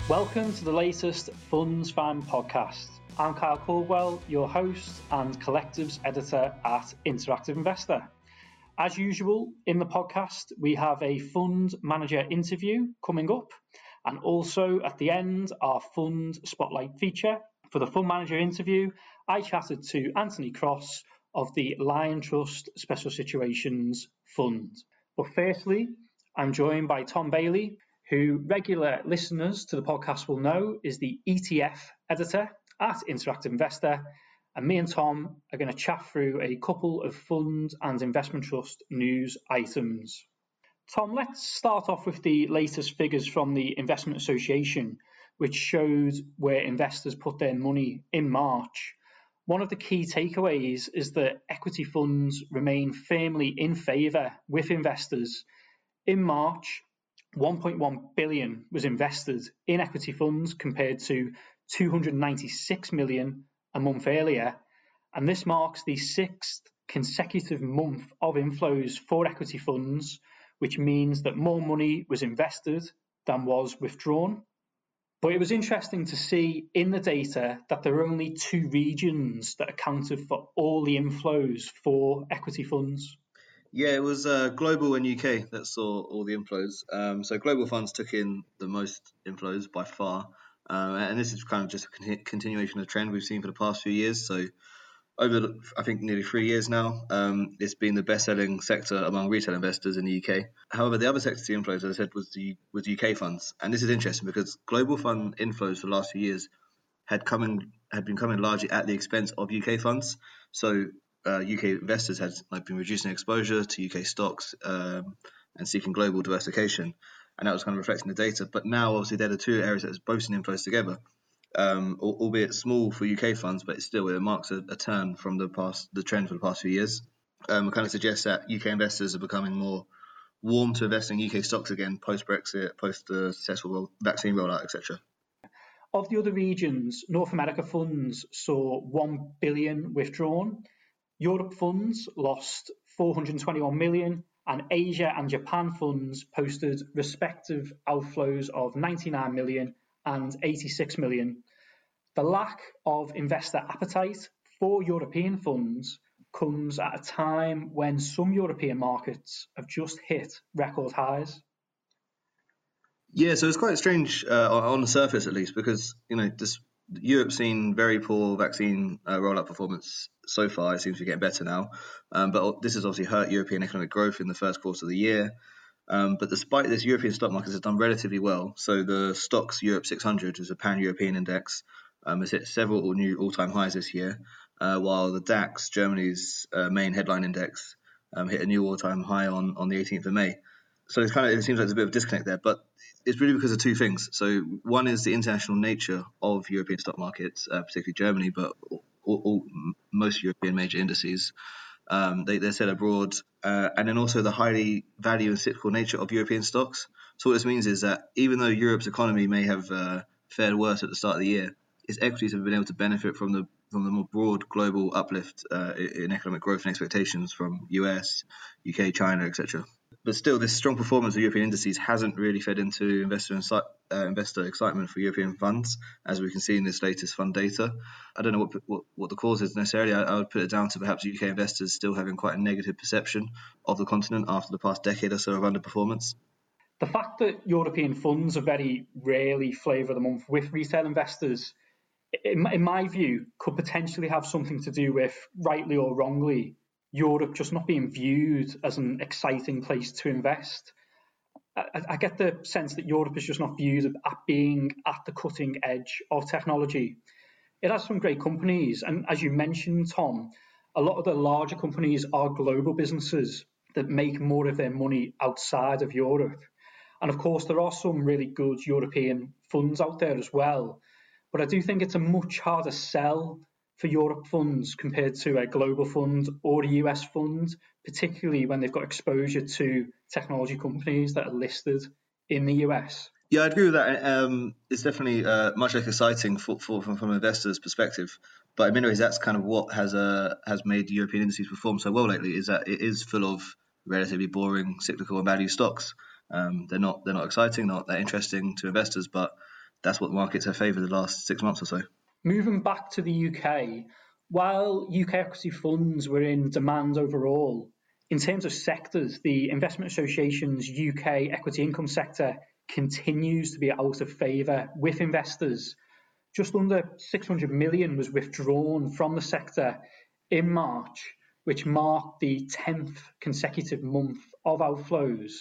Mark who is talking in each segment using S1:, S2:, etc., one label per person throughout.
S1: Welcome to the latest Funds Fan podcast. I'm Kyle Caldwell, your host and collectives editor at Interactive Investor. As usual, in the podcast, we have a fund manager interview coming up, and also at the end, our fund spotlight feature. For the fund manager interview, I chatted to Anthony Cross of the Liontrust Special Situations Fund. But firstly, I'm joined by Tom Bailey, who regular listeners to the podcast will know is the ETF editor at Interactive Investor. And me and Tom are going to chat through a couple of fund and investment trust news items. Tom, let's start off with the latest figures from the Investment Association, which showed where investors put their money in March. One of the key takeaways is that equity funds remain firmly in favour with investors. In March, 1.1 billion was invested in equity funds compared to 296 million a month earlier, and this marks the sixth consecutive month of inflows for equity funds, which means that more money was invested than was withdrawn. But it was interesting to see in the data that there are only two regions that accounted for all the inflows for equity funds.
S2: Yeah, it was global and UK that saw all the inflows. So global funds took in the most inflows by far. And this is kind of just a continuation of the trend we've seen for the past few years. So over, I think, nearly 3 years now, it's been the best-selling sector among retail investors in the UK. However, the other sector to the inflows, as I said, was UK funds. And this is interesting because global fund inflows for the last few years had been coming largely at the expense of UK funds. So UK investors had been reducing exposure to UK stocks and seeking global diversification, and that was kind of reflecting the data. But now, obviously, they're the two areas that are boosting inflows together, albeit small for UK funds, but it marks a turn from the trend for the past few years. It kind of suggests that UK investors are becoming more warm to investing in UK stocks again post-Brexit, post the successful vaccine rollout, etc.
S1: Of the other regions, North America funds saw 1 billion withdrawn. Europe funds lost 421 million, and Asia and Japan funds posted respective outflows of 99 million and 86 million. The lack of investor appetite for European funds comes at a time when some European markets have just hit record highs.
S2: Yeah, so it's quite strange on the surface, at least, because Europe's seen very poor vaccine rollout performance so far. It seems to be getting better now, but this has obviously hurt European economic growth in the first quarter of the year. But despite this, European stock markets have done relatively well. So the Stoxx Europe 600 is a pan-European index. Has hit several new all-time highs this year, while the DAX, Germany's main headline index, hit a new all-time high on the 18th of May. So it seems like there's a bit of a disconnect there, but it's really because of two things. So one is the international nature of European stock markets, particularly Germany, but most European major indices. They're set abroad, and then also the highly value and cyclical nature of European stocks. So what this means is that even though Europe's economy may have fared worse at the start of the year, its equities have been able to benefit from the more broad global uplift in economic growth and expectations from US, UK, China, etc. But still, this strong performance of European indices hasn't really fed into investor excitement for European funds, as we can see in this latest fund data. I don't know what the cause is necessarily. I would put it down to perhaps UK investors still having quite a negative perception of the continent after the past decade or so of underperformance.
S1: The fact that European funds are very rarely flavour of the month with retail investors, in my view, could potentially have something to do with, rightly or wrongly, Europe just not being viewed as an exciting place to invest. I get the sense that Europe is just not viewed at being at the cutting edge of technology. It has some great companies, and as you mentioned, Tom, a lot of the larger companies are global businesses that make more of their money outside of Europe. And of course, there are some really good European funds out there as well. But I do think it's a much harder sell for Europe funds compared to a global fund or a US fund, particularly when they've got exposure to technology companies that are listed in the US.
S2: Yeah, I agree with that. It's definitely much less exciting from an investor's perspective. But in many ways, that's kind of what has made European indices perform so well lately, is that it is full of relatively boring cyclical and value stocks. They're not exciting, not that interesting to investors, but that's what markets have favoured the last 6 months or so.
S1: Moving back to the UK, while UK equity funds were in demand overall, in terms of sectors, the Investment Association's UK equity income sector continues to be out of favour with investors. Just under 600 million was withdrawn from the sector in March, which marked the 10th consecutive month of outflows.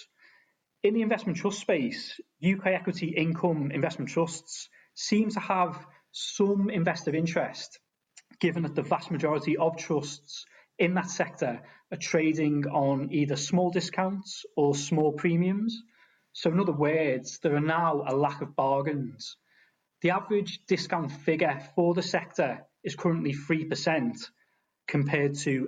S1: In the investment trust space, UK equity income investment trusts seem to have some investor interest, given that the vast majority of trusts in that sector are trading on either small discounts or small premiums. So in other words, there are now a lack of bargains. The average discount figure for the sector is currently 3%, compared to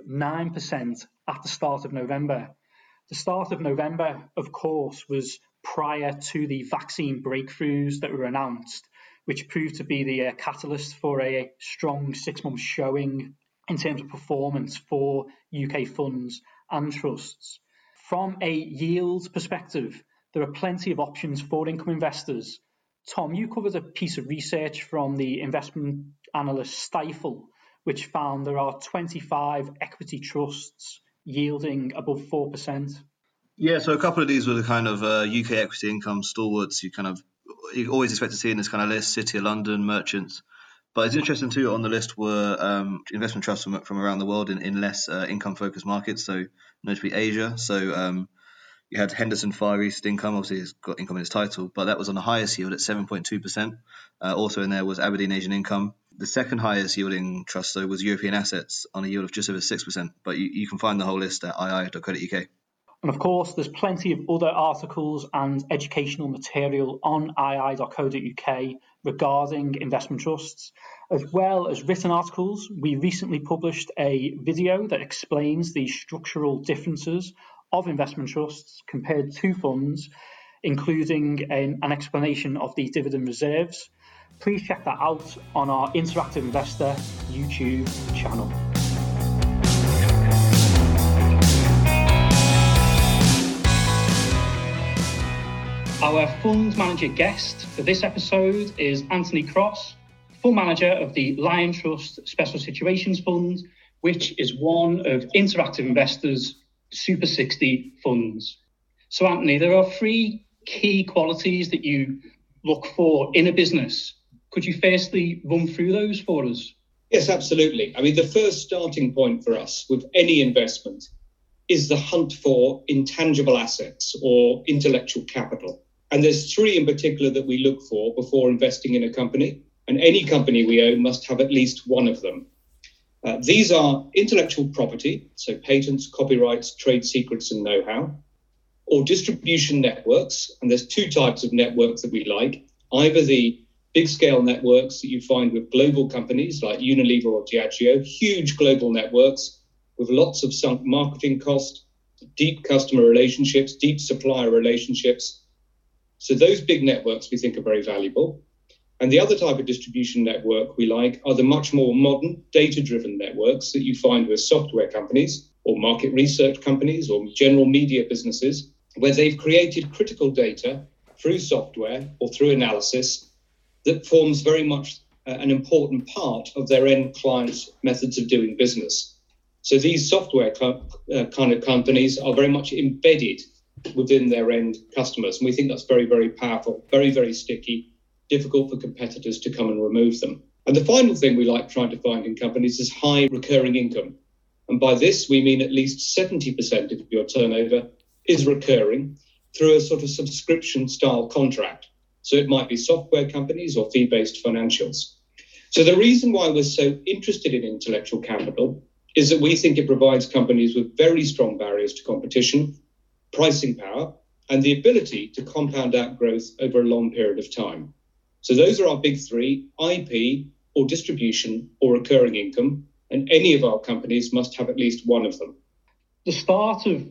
S1: 9% at the start of November. The start of November, of course, was prior to the vaccine breakthroughs that were announced, which proved to be the catalyst for a strong 6-month showing in terms of performance for UK funds and trusts. From a yield perspective, there are plenty of options for income investors. Tom, you covered a piece of research from the investment analyst Stifel, which found there are 25 equity trusts yielding above 4%.
S2: Yeah, so a couple of these were the kind of UK equity income stalwarts you always expect to see in this kind of list: City of London, Merchants. But it's interesting too, on the list were investment trusts from around the world in less income-focused markets, so notably Asia. So you had Henderson Far East Income, obviously it's got income in its title, but that was on the highest yield at 7.2%. Also in there was Aberdeen Asian Income. The second highest yielding trust, though, was European Assets on a yield of just over 6%. But you can find the whole list at ii.co.uk.
S1: And of course, there's plenty of other articles and educational material on ii.co.uk regarding investment trusts, as well as written articles. We recently published a video that explains the structural differences of investment trusts compared to funds, including an explanation of the dividend reserves. Please check that out on our Interactive Investor YouTube channel. Our fund manager guest for this episode is Anthony Cross, fund manager of the Lion Trust Special Situations Fund, which is one of Interactive Investor's Super 60 funds. So Anthony, there are 3 key qualities that you look for in a business. Could you firstly run through those for us?
S3: Yes, absolutely. I mean, the first starting point for us with any investment is the hunt for intangible assets or intellectual capital. And there's 3 in particular that we look for before investing in a company. And any company we own must have at least one of them. These are intellectual property, so patents, copyrights, trade secrets and know-how, or distribution networks. And there's 2 types of networks that we like, either the big-scale networks that you find with global companies like Unilever or Diageo, huge global networks with lots of sunk marketing cost, deep customer relationships, deep supplier relationships. So those big networks we think are very valuable. And the other type of distribution network we like are the much more modern data-driven networks that you find with software companies or market research companies or general media businesses, where they've created critical data through software or through analysis that forms very much an important part of their end clients' methods of doing business. So these software kind of companies are very much embedded within their end customers. And we think that's very, very powerful, very, very sticky, difficult for competitors to come and remove them. And the final thing we like trying to find in companies is high recurring income. And by this, we mean at least 70% of your turnover is recurring through a sort of subscription style contract. So it might be software companies or fee-based financials. So the reason why we're so interested in intellectual capital is that we think it provides companies with very strong barriers to competition, pricing power, and the ability to compound out growth over a long period of time. So those are our big 3, IP or distribution or recurring income, and any of our companies must have at least one of them.
S1: The start of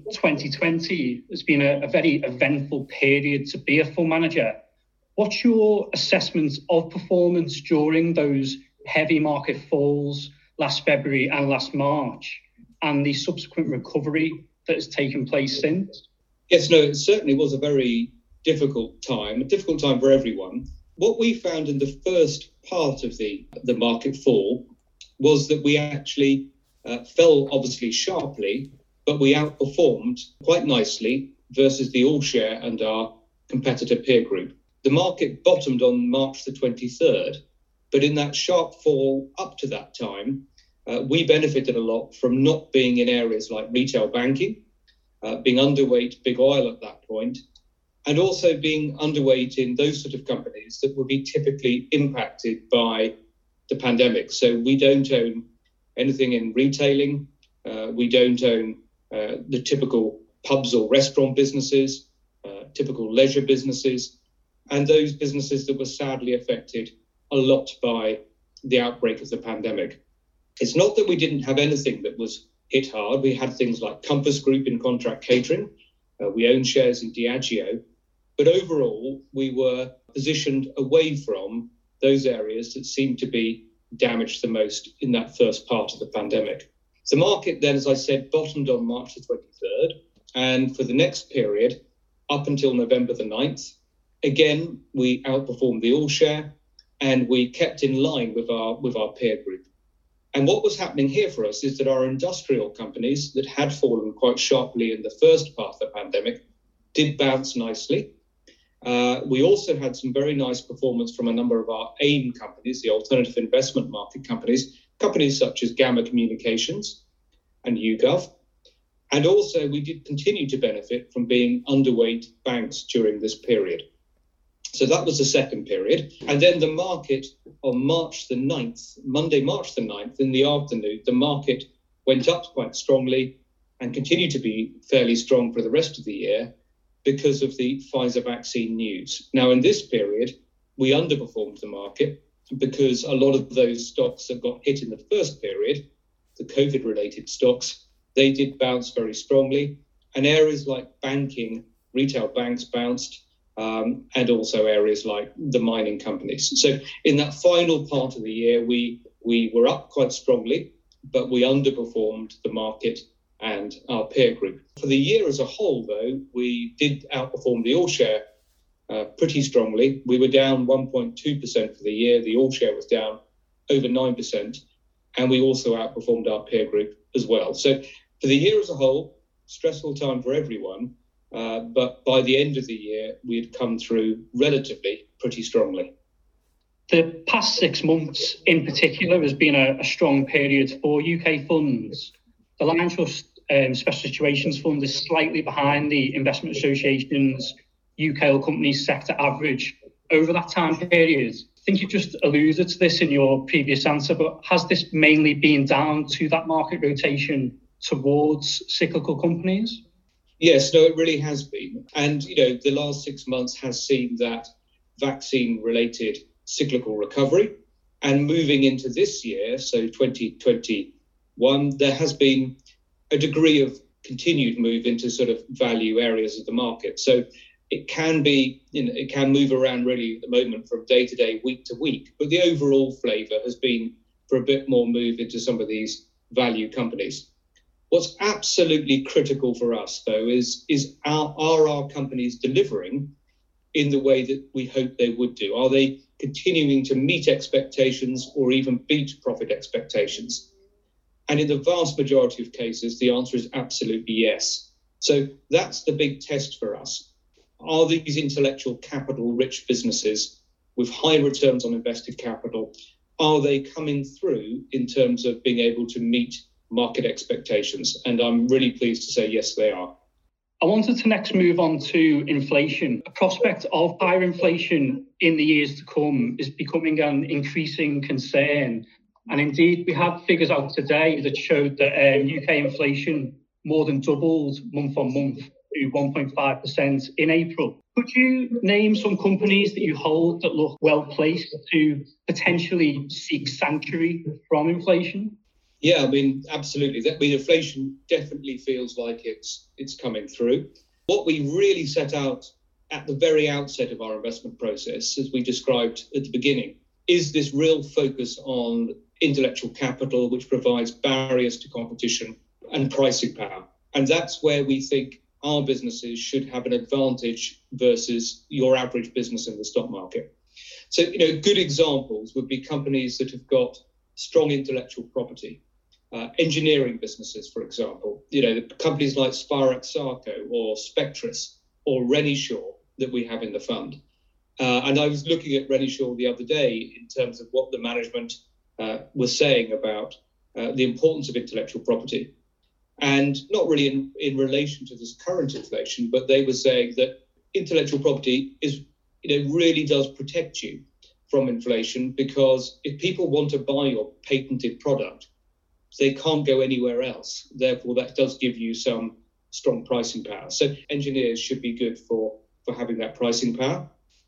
S1: 2020 has been a very eventful period to be a fund manager. What's your assessment of performance during those heavy market falls last February and last March, and the subsequent recovery that has taken place since?
S3: Yes, no, it certainly was a very difficult time for everyone. what we found in the first part of the market fall was that we actually fell obviously sharply, but we outperformed quite nicely versus the all share and our competitor peer group. The market bottomed on March the 23rd, but in that sharp fall up to that time, we benefited a lot from not being in areas like retail banking, being underweight big oil at that point, and also being underweight in those sort of companies that would be typically impacted by the pandemic. So we don't own anything in retailing. We don't own the typical pubs or restaurant businesses, typical leisure businesses, and those businesses that were sadly affected a lot by the outbreak of the pandemic. It's not that we didn't have anything that was hit hard. We had things like Compass Group in contract catering. We own shares in Diageo. But overall, we were positioned away from those areas that seemed to be damaged the most in that first part of the pandemic. The market then, as I said, bottomed on March the 23rd. And for the next period, up until November the 9th, again, we outperformed the all share and we kept in line with our peer group. And what was happening here for us is that our industrial companies that had fallen quite sharply in the first part of the pandemic did bounce nicely. We also had some very nice performance from a number of our AIM companies, the alternative investment market companies such as Gamma Communications and YouGov. And also we did continue to benefit from being underweight banks during this period. So that was the second period. And then the market on March the 9th, Monday, March the 9th, in the afternoon, the market went up quite strongly and continued to be fairly strong for the rest of the year because of the Pfizer vaccine news. Now, in this period, we underperformed the market because a lot of those stocks that got hit in the first period, the COVID-related stocks, they did bounce very strongly. And areas like banking, retail banks bounced, and also areas like the mining companies. So in that final part of the year, we were up quite strongly, but we underperformed the market and our peer group. For the year as a whole, though, we did outperform the all share pretty strongly. We were down 1.2% for the year. The all share was down over 9%. And we also outperformed our peer group as well. So for the year as a whole, stressful time for everyone. But by the end of the year, we had come through relatively pretty strongly.
S1: The past 6 months in particular has been a strong period for UK funds. The Lion Trust Special Situations Fund is slightly behind the Investment Association's UK All Companies sector average over that time period. I think you just alluded to this in your previous answer, but has this mainly been down to that market rotation towards cyclical companies?
S3: Yes, no, it really has been. And, the last 6 months has seen that vaccine-related cyclical recovery. And moving into this year, so 2021, there has been a degree of continued move into sort of value areas of the market. So it can be, it can move around really at the moment from day to day, week to week. But the overall flavour has been for a bit more move into some of these value companies. What's absolutely critical for us, though, is are our companies delivering in the way that we hope they would do? Are they continuing to meet expectations or even beat profit expectations? And in the vast majority of cases, the answer is absolutely yes. So that's the big test for us. Are these intellectual capital rich businesses with high returns on invested capital, are they coming through in terms of being able to meet market expectations? And I'm really pleased to say, yes, they are.
S1: I wanted to next move on to inflation. A prospect of higher inflation in the years to come is becoming an increasing concern. And indeed, we have figures out today that showed that UK inflation more than doubled month on month to 1.5% in April. Could you name some companies that you hold that look well placed to potentially seek sanctuary from inflation?
S3: Yeah, absolutely. Inflation definitely feels like it's coming through. What we really set out at the very outset of our investment process, as we described at the beginning, is this real focus on intellectual capital, which provides barriers to competition and pricing power. And that's where we think our businesses should have an advantage versus your average business in the stock market. So, good examples would be companies that have got strong intellectual property, engineering businesses, for example, companies like Spirax-Sarco or Spectris or Renishaw that we have in the fund. And I was looking at Renishaw the other day in terms of what the management was saying about the importance of intellectual property. And not really in relation to this current inflation, but they were saying that intellectual property really does protect you from inflation, because if people want to buy your patented product, they can't go anywhere else. Therefore, that does give you some strong pricing power. So engineers should be good for having that pricing power.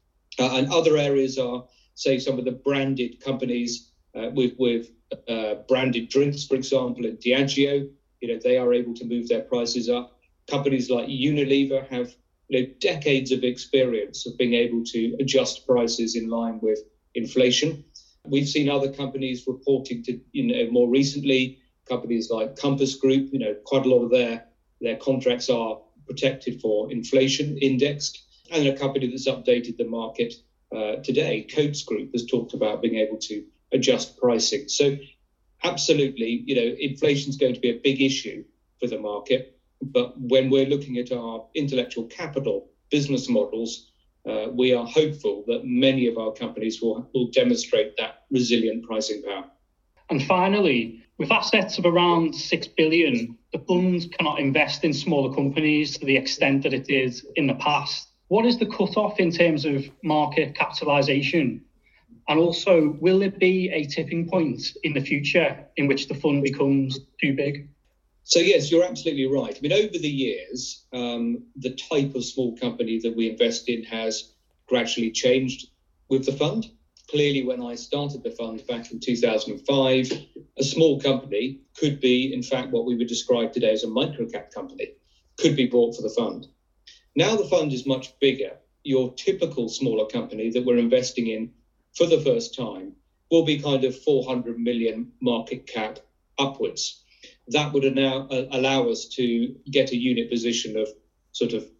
S3: And other areas are, say, some of the branded companies with branded drinks, for example, in Diageo. They are able to move their prices up. Companies like Unilever have decades of experience of being able to adjust prices in line with inflation. We've seen other companies reporting to, more recently, companies like Compass Group, quite a lot of their contracts are protected for inflation indexed. And a company that's updated the market today, Coates Group, has talked about being able to adjust pricing. So absolutely, inflation is going to be a big issue for the market. But when we're looking at our intellectual capital business models, we are hopeful that many of our companies will demonstrate that resilient pricing power.
S1: And finally, with assets of around 6 billion, the fund cannot invest in smaller companies to the extent that it did in the past. What is the cutoff in terms of market capitalisation? And also, will there be a tipping point in the future in which the fund becomes too big?
S3: So yes, you're absolutely right. Over the years, the type of small company that we invest in has gradually changed with the fund. Clearly, when I started the fund back in 2005, a small company could be, in fact, what we would describe today as a microcap company, could be brought for the fund. Now the fund is much bigger. Your typical smaller company that we're investing in for the first time will be kind of 400 million market cap upwards. That would now allow us to get a unit position of sort of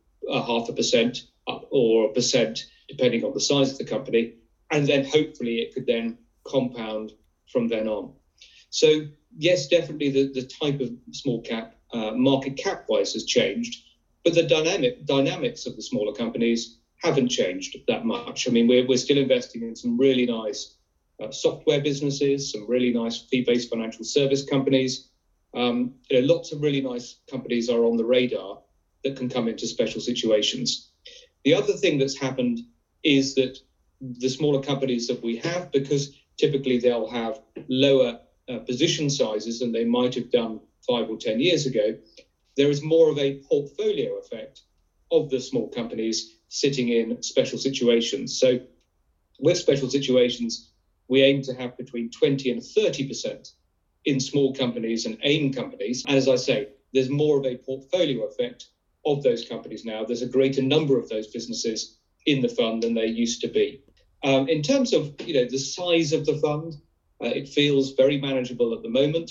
S3: 0.5% or 1%, depending on the size of the company. And then hopefully it could then compound from then on. So yes, definitely the type of small cap market cap wise has changed, but the dynamics of the smaller companies haven't changed that much. We're still investing in some really nice software businesses, some really nice fee-based financial service companies. Lots of really nice companies are on the radar that can come into special situations. The other thing that's happened is that the smaller companies that we have, because typically they'll have lower position sizes than they might have done 5 or 10 years ago, there is more of a portfolio effect of the small companies sitting in special situations. So with special situations, we aim to have between 20 and 30% in small companies and AIM companies. And as I say, there's more of a portfolio effect of those companies now. There's a greater number of those businesses in the fund than there used to be. In terms of the size of the fund, it feels very manageable at the moment.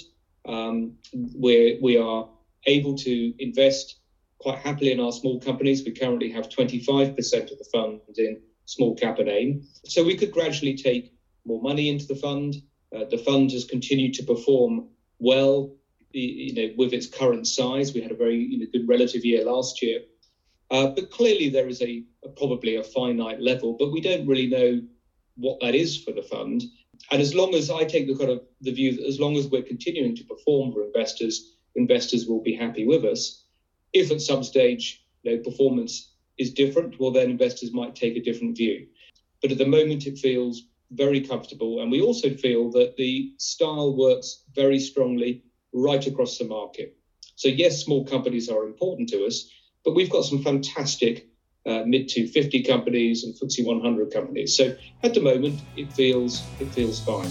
S3: We are able to invest quite happily in our small companies. We currently have 25% of the fund in small cap and AIM. So we could gradually take more money into the fund. The fund has continued to perform well, with its current size. We had a very good relative year last year. But clearly there is probably a finite level, but we don't really know what that is for the fund. And as long as I take the view that as long as we're continuing to perform for investors will be happy with us. If at some stage performance is different, well then investors might take a different view. But at the moment it feels very comfortable, and we also feel that the style works very strongly right across the market. So yes, small companies are important to us, but we've got some fantastic mid to 50 companies and FTSE 100 companies. So at the moment, it feels fine.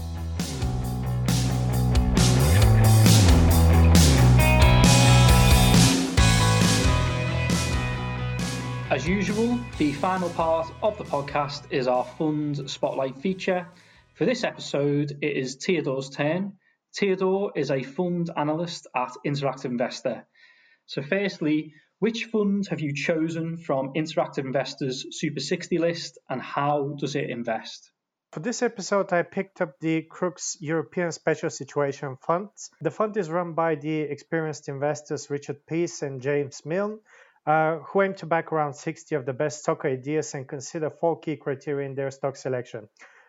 S1: As usual, the final part of the podcast is our Fund Spotlight feature. For this episode, it is Theodore's turn. Theodore is a fund analyst at Interactive Investor. So firstly, Which fund have you chosen from Interactive Investor's Super 60 list, and how does it invest?
S4: For this episode, I picked up the Crux European Special Situation Fund. The fund is run by the experienced investors Richard Peace and James Milne, who aim to back around 60 of the best stock ideas and consider 4 key criteria in their stock selection.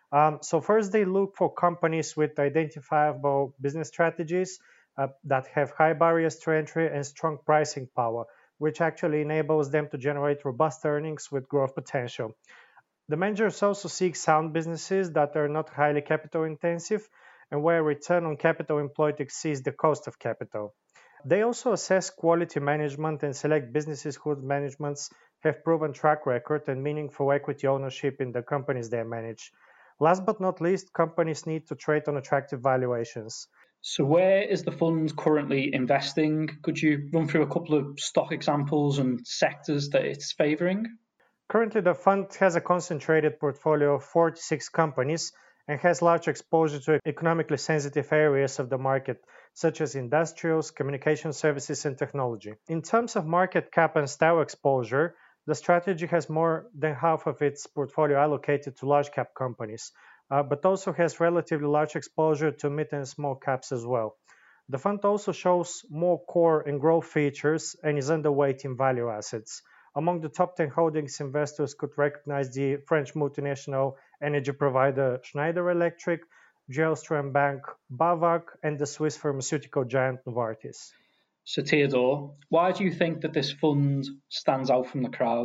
S4: So first, they look for companies with identifiable business strategies that have high barriers to entry and strong pricing power, which actually enables them to generate robust earnings with growth potential. The managers also seek sound businesses that are not highly capital intensive and where return on capital employed exceeds the cost of capital. They also assess quality management and select businesses whose managements have proven track record and meaningful equity ownership in the companies they manage. Last but not least, companies need to trade on attractive valuations.
S1: So where is the fund currently investing? Could you run through a couple of stock examples and sectors that it's favouring?
S4: Currently, the fund has a concentrated portfolio of 46 companies and has large exposure to economically sensitive areas of the market, such as industrials, communication services, and technology. In terms of market cap and style exposure, the strategy has more than half of its portfolio allocated to large cap companies, but also has relatively large exposure to mid and small caps as well. The fund also shows more core and growth features and is underweight in value assets. Among the top 10 holdings, investors could recognize the French multinational energy provider Schneider Electric, Gelstra Bank, BAWAG, and the Swiss pharmaceutical giant Novartis.
S1: So Theodore, why do you think that this fund stands out from the crowd?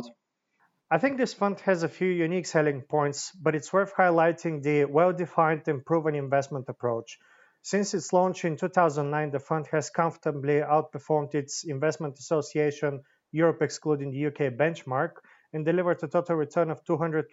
S4: I think this fund has a few unique selling points, but it's worth highlighting the well-defined and proven investment approach. Since its launch in 2009, the fund has comfortably outperformed its investment association Europe excluding the UK benchmark, and delivered a total return of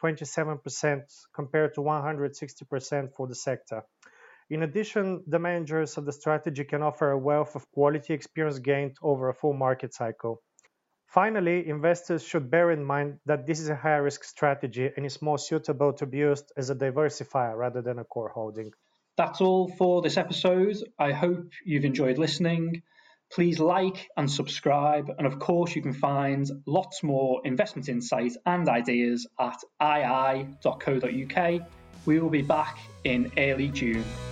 S4: 227% compared to 160% for the sector. In addition, the managers of the strategy can offer a wealth of quality experience gained over a full market cycle. Finally, investors should bear in mind that this is a high-risk strategy and is more suitable to be used as a diversifier rather than a core holding.
S1: That's all for this episode. I hope you've enjoyed listening. Please like and subscribe, and of course you can find lots more investment insights and ideas at ii.co.uk. We will be back in early June.